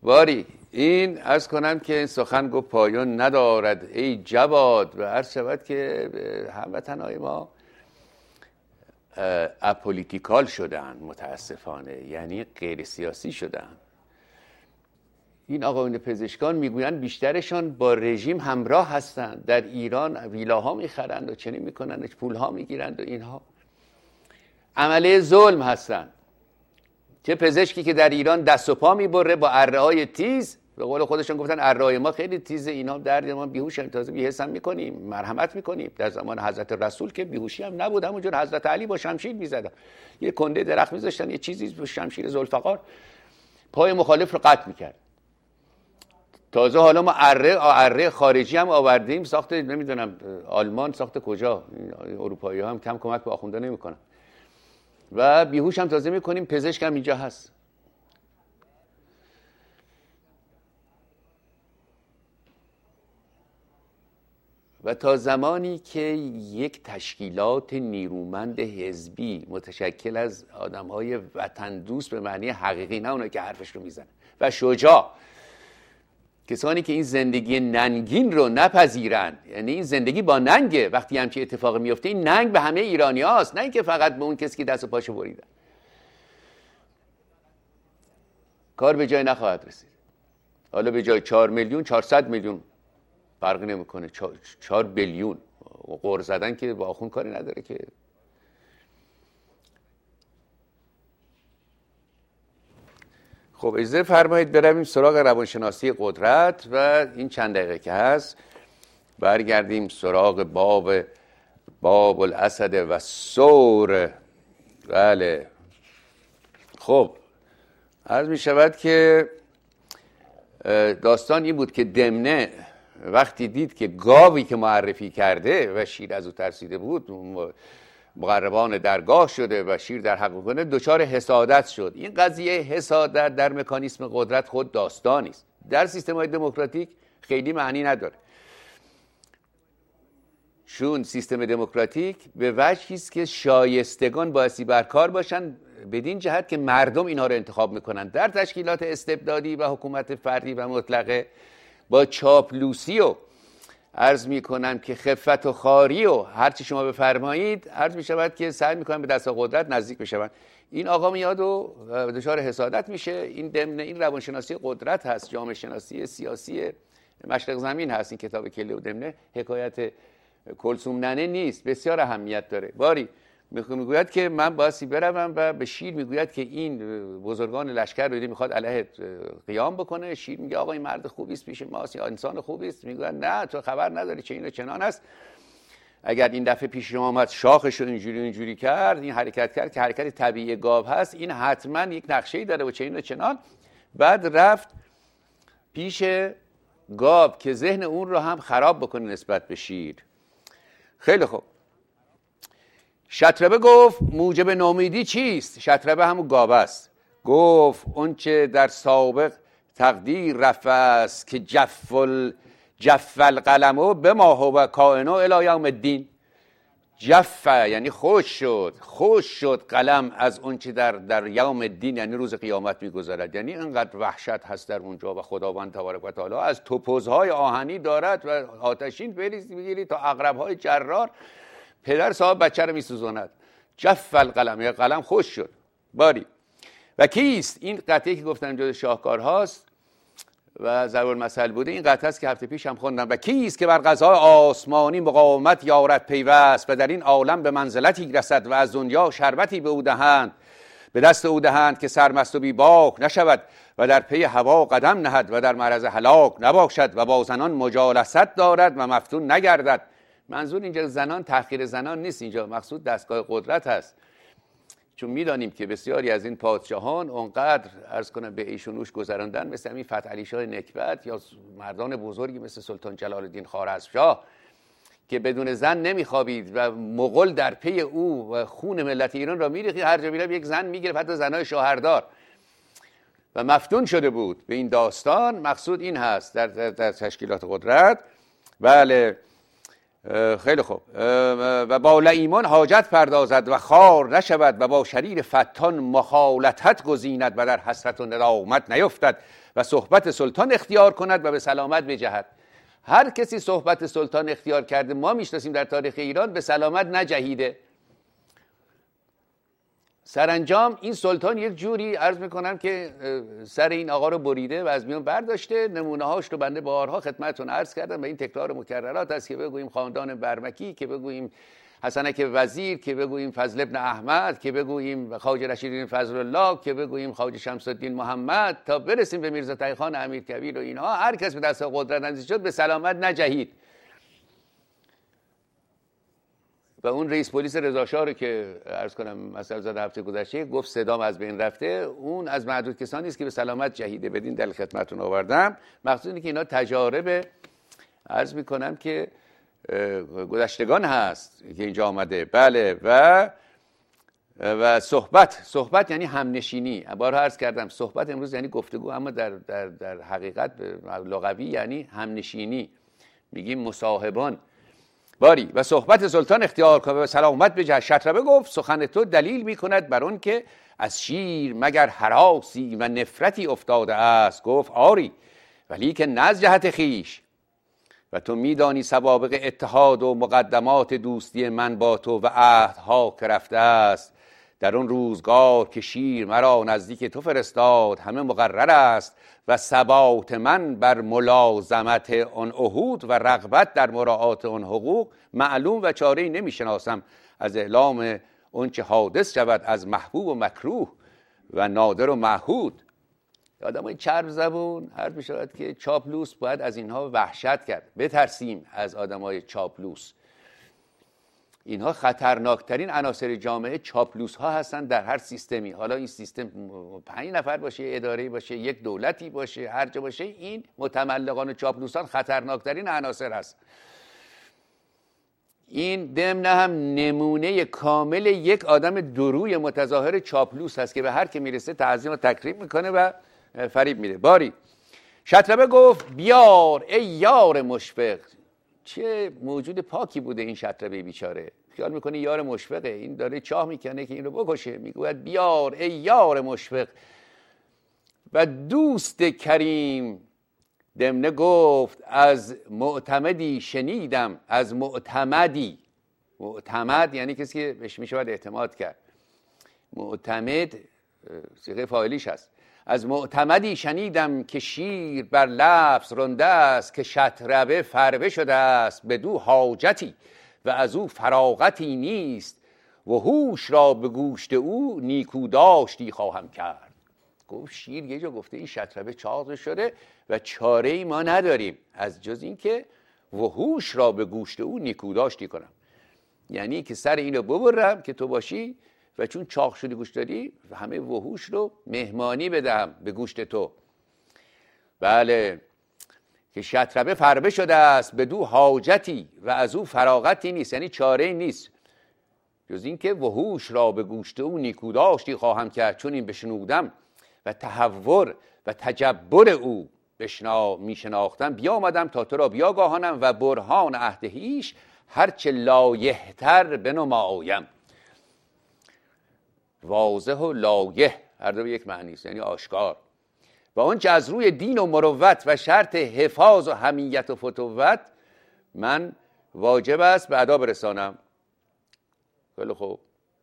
باری این عرض کنم که این سخن گفت پایان ندارد ای جواد، و عرض شود که هموطنهای ما اپولیتیکال شدن متاسفانه، یعنی غیر سیاسی شدن. این آقایون پزشکان میگویند بیشترشان با رژیم همراه هستند، در ایران ویلاها میخرند و چنین میکنند و پولها میگیرند و اینها عمله ظلم هستند. چه پزشکی که در ایران دست و پا میبره با اره های تیز، به قول خودشون گفتن اره های ما خیلی تیزه، اینا درد ما بیهوشن، تازه بی‌حس هم میکنیم، مرحمت میکنیم. در زمان حضرت رسول که بیهوشی هم نبود، همونجور حضرت علی با شمشیر میزدن، یه کنده درخت میذاشتن، یه چیزی با شمشیر ذوالفقار پای مخالف رو قطع میکرد. تازه حالا ما اره خارجی هم آوردیم، ساخت نمیدونم آلمان، ساخت کجا، اروپایی ها هم کم کمک به آخونده نمیکنن و بیهوش هم تازه میکنیم. پزشک هم اینجا هست. و تا زمانی که یک تشکیلات نیرومند حزبی متشکل از آدم‌های وطن دوست به معنی حقیقی، نه اونایی که حرفش رو میزنن، و شجاع، کسانی که این زندگی ننگین رو نپذیرن، یعنی این زندگی با ننگه، وقتی همچین اتفاقی میفته این ننگ به همه ایرانی هاست، نه اینکه فقط به اون کسی که دست و پاشو بریدن. کار به جای نخواهد رسید. حالا به جای 4 میلیون 400 میلیون فرقی نمیکنه، 4 بیلیون قرض زدن که با آخوند کاری نداره که. خب اجازه فرمایید برویم سراغ روانشناسی قدرت و این چند دقیقه که هست برگردیم سراغ باب الاسد و ثور. بله خب عرض می شود که داستان این بود که دمنه وقتی دید که گاوی که معرفی کرده و شیر از او ترسیده بود مقربان درگاه شده و شیر در حق کنه، دچار حسادت شد. این قضیه حسادت در مکانیسم قدرت خود داستانی است، در سیستم‌های دموکراتیک خیلی معنی نداره، چون سیستم دموکراتیک به وجهی است که شایستگان بایستی برکار باشن، بدین جهت که مردم اینا رو انتخاب میکنن. در تشکیلات استبدادی و حکومت فردی و مطلقه با چاپلوسی و عرض میکنم که خفت و خاری و هرچی شما بفرمایید، عرض میشود که سعی میکنن به دست قدرت نزدیک بشون. این آقا میاد و دچار حسادت میشه. این ضمن این روانشناسی قدرت هست، جامعه شناسی سیاسی مشرق زمین هست. این کتاب کله و ضمن حکایت کلثوم ننه نیست، بسیار اهمیت داره. باری میگوید که من بایستی بروم و به شیر میگوید که این بزرگان لشکر رو میخواد علیه قیام بکنه. شیر میگه آقا این مرد خوبی است پیش ماست، یا انسان خوبی است. میگوید نه تو خبر نداری چه این و چنان است، اگر این دفعه پیش شما اومد شاخش رو اینجوری کرد، این حرکت کرد که حرکت طبیعی گاو هست، این حتما یک نقشه‌ای داره و چه این و چنان. بعد رفت پیش گاو که ذهن اون رو هم خراب بکنه نسبت به شیر. خیلی خوب. شطربه گفت موجب نومیدی چیست؟ شطربه همون گاو است. گفت اون چه در سابق تقدیر رفت است که جف القلمو به ما هو کائنو الی یوم الدین. جف یعنی خوش شد قلم از اون چه در یوم الدین یعنی روز قیامت میگذرد. یعنی اینقدر وحشت هست در اونجا و خداوند تبارک و تعالی از توپزهای آهنی دارد و آتشین بریز میگیری تا عقربهای جرار. پدر صاحب بچه رو میسوزاند. جف القلم یا قلم خوش شد. باری و کیست؟ این قطعه که گفتم جز شاهکارهاست و ضرب المثل بوده. این قطعه است که هفته پیش هم خوندم. و کیست که بر قضای آسمانی مقاومت یارد پیوست و در این عالم به منزلتی رسد و از دنیا شربتی به او دهند، به دست او دهند که سرمست و بی باک نشود و در پی هوا قدم نهد و در معرض هلاک نباشد و با زنان مجالست دارد و مفتون نگردد. منظور اینجا زنان تحقیر زنان نیست، اینجا مقصود دستگاه قدرت هست. چون میدانیم که بسیاری از این پادشاهان اونقدر عرض کنم به ایش و نوش گذراندن، مثل همین فتح علی شاه نکبت یا مردان بزرگی مثل سلطان جلال الدین خوارزمشاه که بدون زن نمیخوابید و مغول در پی او و خون ملت ایران را میریخت. هر جا میرفت یک زن میگرفت، حتی زنای شوهردار، و مفتون شده بود به این داستان. مقصود این هست در تشکیلات قدرت. بله خیلی خوب. و با لییمان حاجت پردازد و خار نشود و با شریر فتان مخالطت گزیند و در حسرت و ندامت نیفتد و صحبت سلطان اختیار کند و به سلامت بجهد. هر کسی صحبت سلطان اختیار کرده ما میشناسیم در تاریخ ایران به سلامت نجهیده. سرانجام این سلطان یک جوری عرض میکنم که سر این آقا رو بریده و از میان برداشته. نمونه هاش رو بنده بارها خدمتتون عرض کردم و این تکرار مکررات است که بگوییم خاندان برمکی، که بگوییم حسنک وزیر، که بگوییم فضل ابن احمد، که بگوییم خواجه رشیدالدین فضل الله، که بگوییم خواجه شمس الدین محمد، تا برسیم به میرزا تقی خان امیرکبیر و اینها. هر کس به دست قدرت نزدیک شد به سلامت نجهید. و اون رئیس پلیس رضا شاه رو که عرض کنم مثلا زاد هفته گذشته گفت صدام از بین رفته، اون از معدود کسانی است که به سلامت جهیده. بدین دلیل خدمتتون آوردم. مقصود اینه که اینا تجارب عرض میکنم که گذشتگان هست که اینجا آمده. بله. و صحبت یعنی همنشینی. بارها عرض کردم صحبت امروز یعنی گفتگو، اما در حقیقت لغوی یعنی همنشینی. میگیم مصاحبان. باری و صحبت سلطان اختیار کنه و سلامت بجه. شطربه گفت سخن تو دلیل میکند بر اون که از شیر مگر هراسی و نفرتی افتاده است. گفت آری ولی که نه از جهت خیش، و تو میدانی سوابق اتحاد و مقدمات دوستی من با تو و عهدها که رفته است. در اون روزگار که شیر مرا نزدیک تو فرستاد همه مقرر است و ثبات من بر ملازمت آن عهود و رغبت در مراعات آن حقوق معلوم و چاره‌ای نمیشناسم از اعلام اون چه حادث شود از محبوب و مکروه و نادر و معهود. آدمای چرب زبون عرض می شود که چاپلوس باید از اینها وحشت کرد. بترسیم از آدمای چاپلوس. اینها خطرناکترین عناصر جامعه چاپلوس ها هستند در هر سیستمی. حالا این سیستم 5 نفر باشه، اداره باشه، یک دولتی باشه، هر جا باشه، این متملقان و چاپلوسان خطرناکترین عناصر هست. این ضمن هم نمونه کامل یک آدم دروی متظاهر چاپلوس هست که به هر که میرسه تعظیم و تکریم میکنه و فریب میده. باری شطربه گفت بیار ای یار مشفق. چه موجود پاکی بوده این شطربه بیچاره. خیال میکنه یار مشفقه، این داره چاه میکنه که این رو بکشه. میگوید بیار ای یار مشفق و دوست کریم. دمنه گفت از معتمدی شنیدم. از معتمد یعنی کسی که بهش میشود اعتماد کرد. معتمد صیغه فاعلیش هست. از معتمدی شنیدم که شیر بر لفظ رنده است، که شطربه فربه شده است بدو حاجتی و از او فراغتی نیست، و هوش را به گوشت او نیکو داشتی خواهم کرد. گفت شیر یه جا گفته این شطربه چاق شده و چاره‌ای ما نداریم از جز این که وحوش را به گوشت او نیکو داشتی کنم. یعنی که سر اینو ببرم که تو باشی و چون چاق شدی گوشت داری همه وحوش رو مهمانی بدم به گوشت تو. بله که شطربه فربه شده است بدو حاجتی و از او فراغتی نیست، یعنی چاره‌ای نیست جز این که وحوش را به گوشت او نیکو داشتی خواهم کرد. چون این بشنودم و تهور و تجبر او میشناختم، بیامدم تا تو را بیاگاهانم و برهان عهد هیچ هرچه لایحتر بنمایم. واضح و لایح هر دو به یک معنی است، یعنی آشکار. و آنچه از روی دین و مروت و شرط حفاظ و حمیت و فتوت من واجب است به ادا برسانم. خیلی خوب.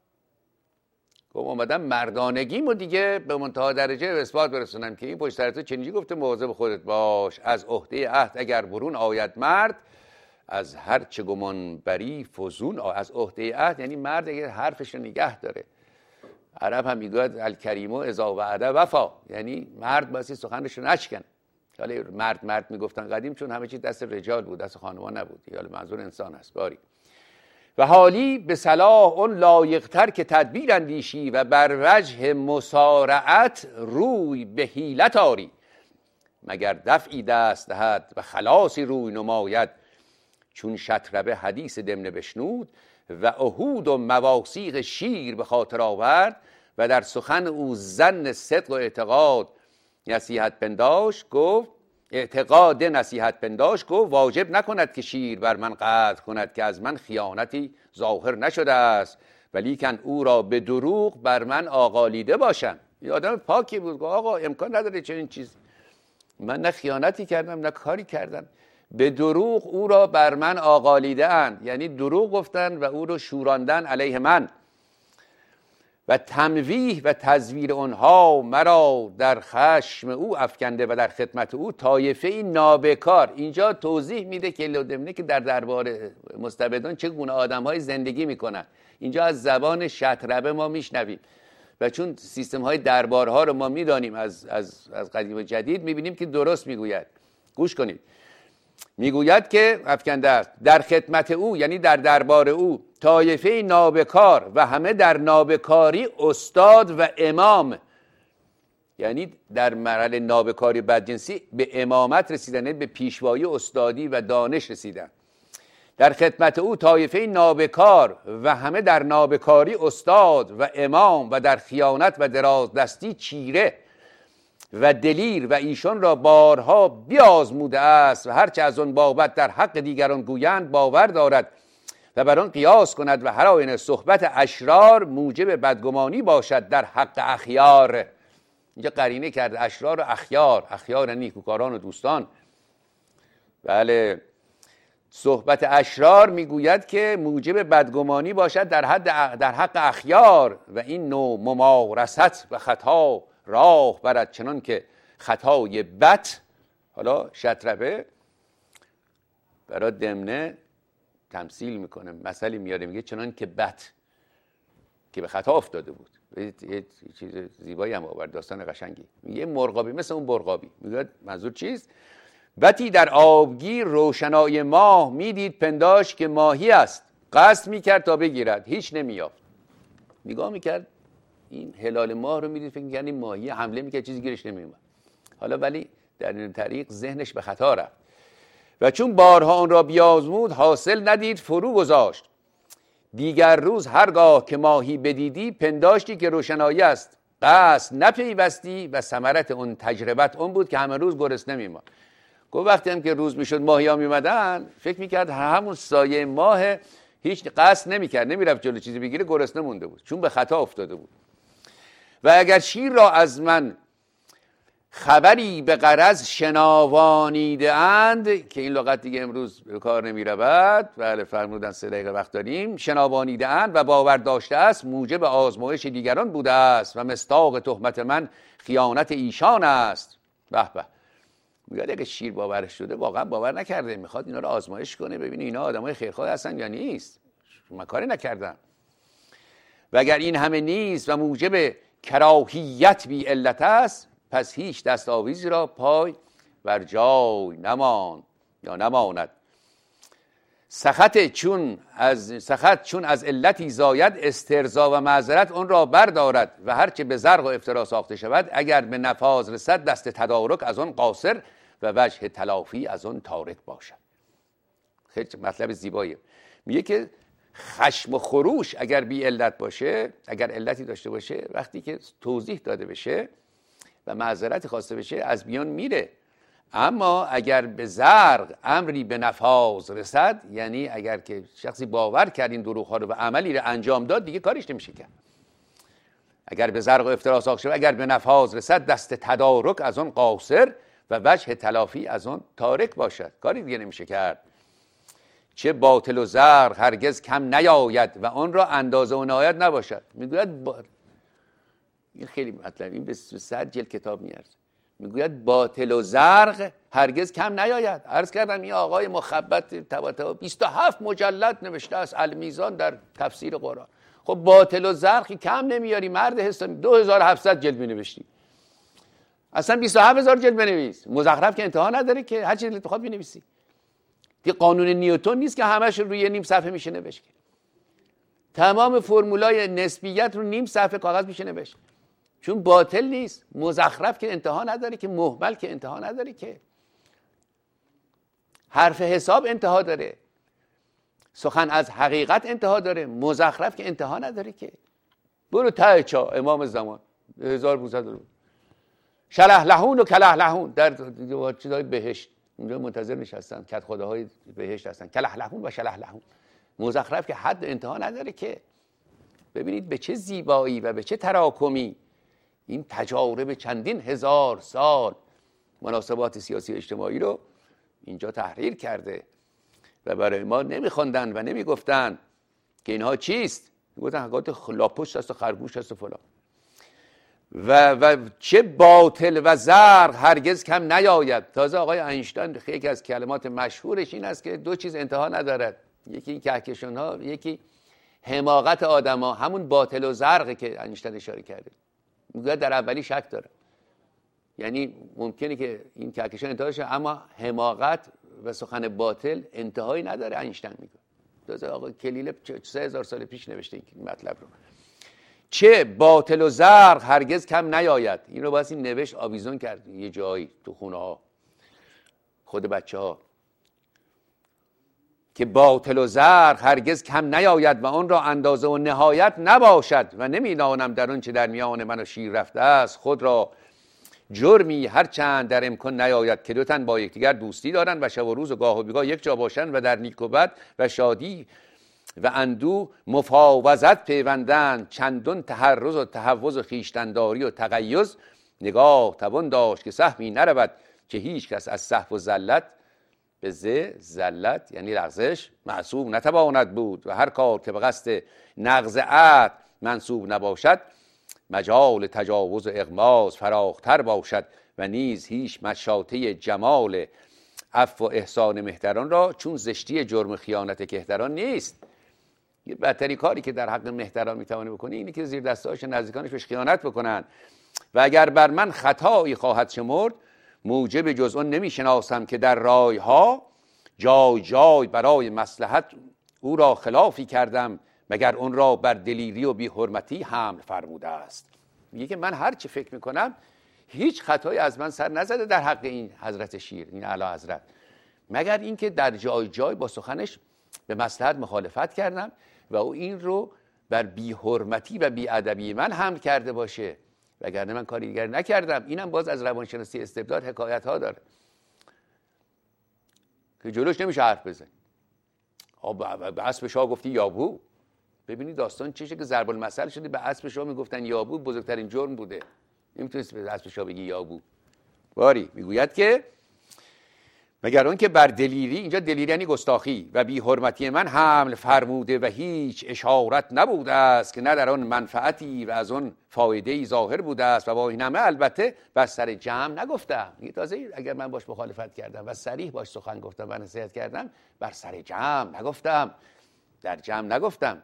اومدم مردانگیمو دیگه به منتها درجه به اثبات برسونم که این پشت سر تو چنینجی گفته مواظب خودت باش. از عهده عهد اگر برون آید مرد، از هر چه گمان بری فزون از عهده عهد یعنی مرد اگر حرفش رو نگه داره. عرب هم میگوید الکریم اذا وعد وفا، یعنی مرد باید سخنش رو نشکنه. حالا مرد میگفتن قدیم چون همه چیز دست رجال بود، دست خانمان نبود. حالا منظور انسان است. باری و حالی به صلاح اون لایقتر که تدبیر اندیشی و بر وجه مسارعت روی به حیلت آری، مگر دفعی دست دهد و خلاصی روی نماید. چون شطربه حدیث دمنه بشنود و عهود و مواثیق شیر به خاطر آورد و در سخن او ظن صدق و اعتقاد نصیحت پنداشت، گفت اعتقاد نصیحت پنداش گفت واجب نکند که شیر بر من قدر کند، که از من خیانتی ظاهر نشده است، ولیکن او را به دروغ بر من آقالیده باشم. یه آدم پاکی بود، گفت آقا امکان نداره چنین چیزی، من نه خیانتی کردم نه کاری کردم، به دروغ او را بر من آقالیده اند، یعنی دروغ گفتن و او رو شوراندن علیه من. و تمویه و تزویر آنها مرا در خشم او افکنده و در خدمت او طایفه نابکار. اینجا توضیح میده که لودمنه که در دربار مستبدان چگونه آدم‌های زندگی میکنن. اینجا از زبان شطربه ما میشنویم و چون سیستم های دربارها رو ما میدانیم از قدیم و جدید، میبینیم که درست میگوید. گوش کنید، میگوید که افکنده است در خدمت او، یعنی در دربار او، طایفه نابکار و همه در نابکاری استاد و امام، یعنی در مرحله نابکاری بدجنسی به امامت رسیدن، به پیشوایی استادی و دانش رسیدن. در خدمت او طایفه نابکار و همه در نابکاری استاد و امام و در خیانت و درازدستی چیره و دلیر، و ایشان را بارها بیازموده است و هرچه از آن بابت در حق دیگران گویند باور دارد و بر آن قیاس کند و هر آینه صحبت اشرار موجب بدگمانی باشد در حق اخیار. اینجا قرینه کرده اشرار و اخیار، اخیار نیکوکاران و دوستان. بله، صحبت اشرار میگوید که موجب بدگمانی باشد در حق اخیار، و این نوع ممارست و خطا راه برد، چنان که خطای بد. حالا شطربه برای دمنه تمثیل میکنه، مثلی میاره، میگه چنان که بد که به خطا افتاده بود. یه چیز زیبایی هم آورد، داستان قشنگی. میگه مرغابی مثل اون مرغابی، میگه منظور چیست؟ بتی در آبگیر روشنای ماه میدید پنداش که ماهی است، قصد میکرد تا بگیرد هیچ نمیافت. نگاه میکرد این هلال ماه رو میدید، فکر میکرد این ماهی، حمله میکرد چیزی گیرش نمیومد. حالا ولی در این طریق ذهنش به خطا رفت و چون بارها آن را بیازمود حاصل ندید فرو گذاشت. دیگر روز هرگاه که ماهی بدیدی پنداشتی که روشنایی است، قصد نپیوستی و ثمرت اون تجربت اون بود که همه روز گرسنه میماند. گفت وقتی هم که روز میشد ماهی ها میمدن، فکر میکرد همون سایه ماه، هیچ قصد نمیکرد، نمیرفت جلو چیزی بگیره، گرسنه مونده بود چون به خطا افتاده بود. و اگر شیر را از من خبری به غرض شناوانیده اند، که این لغت دیگه امروز به کار نمی رود، بله فرمودن 3 دقیقه وقت داریم، شناوانیده اند و باور داشته است موجب آزمایش دیگران بوده است و مصداق تهمت من خیانت ایشان است. به به، میگه اگه شیر باورش شده واقعا باور نکرده، میخواد اینا رو آزمایش کنه ببینه اینا آدمای خیرخواه هستن یا نیست، من کاری نکردم. و اگر این همه نیست و موجب کراهیت بی علت است، پس هیچ دستاویزی را پای بر جای نماند. سخط چون از علتی زاید استرضا و معذرت اون را بردارد و هرچه به زرق و افترا ساخته شود اگر به نفاذ رسد دست تدارک از اون قاصر و وجه تلافی از اون تارک باشد. خیلی مطلب زیباییه. میگه که خشم و خروش اگر بی علت باشه، اگر علتی داشته باشه، وقتی که توضیح داده بشه و معذرت خواسته بشه از میان میره. اما اگر به زرق امری به نفاذ رسد، یعنی اگر که شخصی باور کرد این دروغ ها رو و عملی رو انجام داد، دیگه کارش نمیشه کرد. اگر به زرق و افترا ساخته شود، اگر به نفاذ رسد دست تدارک از اون قاصر و وجه تلافی از اون تارک باشد، کاری دیگه نمیشه کرد. چه باطل و زرق هرگز کم نیاید و آن را اندازه و نهایت نباشد. میگوید این خیلی مطلب، این به 100 جلد کتاب میارزه. میگوید باطل و زرق هرگز کم نیاید. عرض کردم این آقای مخبط طباطبا 27 مجلد نوشته است المیزان در تفسیر قرآن. خب باطل و زرقی کم نمیاری مرد حسابی، 2700 جلد بنوشتی، اصلا 27000 جلد بنویس. مزخرف که انتها نداره که هر چیزی بخواد بنویسی. دیگه قانون نیوتن نیست که همش روی نیم صفحه میشه نوشت. تمام فرمولای نسبیت رو نیم صفحه کاغذ میشه نوشت. چون باطل نیست. مزخرف که انتها نداره که، مهمل که انتها نداره که، حرف حساب انتها داره، سخن از حقیقت انتها داره، مزخرف که انتها نداره که. برو ته چا امام زمان 1500 رو شلحلحون و کلحلحون در چیزای بهشت اونجا منتظر نشستن، کت خداهای بهشت هستن، کلحلحون و شلحلحون. مزخرف که حد انتها نداره که. ببینید به چه زیبایی و به چه تراکمی این تجارب چندین هزار سال مناسبات سیاسی اجتماعی رو اینجا تحریر کرده و برای ما نمیخوندن و نمیگفتن که اینها چیست. میگفتن حقیقت لاپشت هست و خرگوش هست و فلان. و چه باطل و زرق هرگز کم نیاید. تازه آقای اینشتین یکی از کلمات مشهورش این است که دو چیز انتها ندارد، یکی این کهکشان ها، یکی حماقت آدم ها. همون باطل و زرقه که اینشتین اشاره کرده. میگه در اولی شک داره، یعنی ممکنه که این کهکشان انتها شه، اما حماقت و سخن باطل انتهایی نداره. اینشتین میگه. تازه آقای کلیله 3000 سال پیش نوشته این مطلب رو. چه باطل و زرق هرگز کم نیاید. این رو باید این نوشت آویزون کرد یه جایی تو خونه ها خود بچه ها که باطل و زرق هرگز کم نیاید و آن را اندازه و نهایت نباشد و نمیدانم در آن چه در میان من و شیر رفته است خود را جرمی هر چند در امکان نیاید که دو تن با یکدیگر دوستی دارند و شب و روز و گاه و بیگاه یک جا باشند و در نیک و بد و شادی و اندوه مفاوضت پیوندند. چندان تحرز و تحوز و خویشتنداری و تقیز نگاه توان داشت که سهمی نرود که هیچ کس از سهو و زلت به زلت یعنی لغزش معصوم نتواند بود و هر کار که به قصد نقض عهد منصوب نباشد مجال تجاوز و اغماض فراختر باشد و نیز هیچ مشاطه جمال عفو و احسان مهتران را چون زشتی جرم خیانت کهتران نیست. بدترین کاری که در حق مهتران میتوانه بکنه اینه که زیر دستهاش نزدیکانش بهش خیانت بکنن. و اگر بر من خطایی خواهد شمرد موجب جز آن نمیشناسم که در رایها جای جای برای مصلحت او را خلافی کردم مگر اون را بر دلیری و بی حرمتی حمل فرموده است. میگه که من هر چی فکر میکنم هیچ خطایی از من سر نزده در حق این حضرت شیر، این اعلی حضرت، مگر اینکه در جای جای با سخنش به مصلحت مخالفت کردم و او این رو بر بی حرمتی و بی ادبی من حمل کرده باشه، وگرنه من کاری دیگر نکردم. اینم باز از روانشناسی استبداد حکایت ها داره که جلوش نمیشه حرف بزنی. به اسب شاه گفتی یابو. ببینید داستان چیشه که ضرب المثل شده، به اسب شاه میگفتن یابو بزرگترین جرم بوده، نمیتونست به اسب شاه بگی یابو. باری میگوید که مگر آن که بر دلیری، اینجا دلیری یعنی گستاخی، و بی حرمتی من حمل فرموده و هیچ اشارت نبوده است که نه در آن منفعتی و از آن فایده‌ای ظاهر بوده است و با این همه البته بر سر جمع نگفتم. میگه تازه اگر من باش مخالفت کردم و صریح باش سخن گفتم و نصیحت کردم بر سر جمع نگفتم، در جمع نگفتم،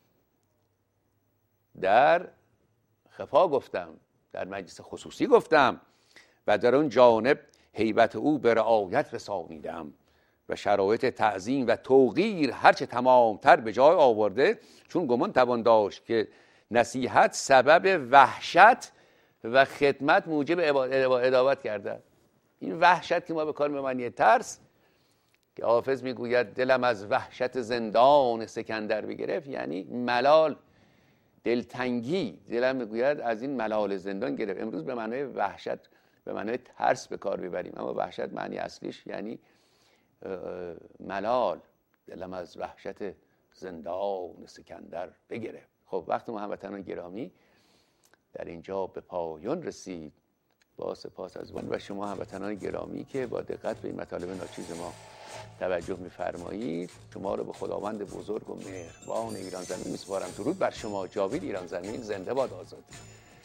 در خفا گفتم، در مجلس خصوصی گفتم و در اون جانب هیبت او به رعایت رسانیدم و شرایط تعظیم و توقیر هرچه تمامتر به جای آورده، چون گمان توان داشت که نصیحت سبب وحشت و خدمت موجب عداوت کرده. این وحشت که ما به کار می‌بریم ترس، که حافظ میگوید دلم از وحشت زندان سکندر بگرفت، یعنی ملال، دلتنگی، دلم میگوید از این ملال زندان گرفت. امروز به معنای وحشت به معنای ترس به کار ببریم، اما وحشت معنی اصلیش یعنی ملال. دلم از وحشت زندان سکندر بگرفت. خب وقت ما هموطنان گرامی در اینجا به پایان رسید. با سپاس از و شما هموطنان گرامی که با دقت به این مطالب ناچیز ما توجه می‌فرمایید. شما رو به خداوند بزرگ و مهربان ایران زمین می‌سپارم. درود بر شما. جاوید ایران زمین. زنده باد آزادی.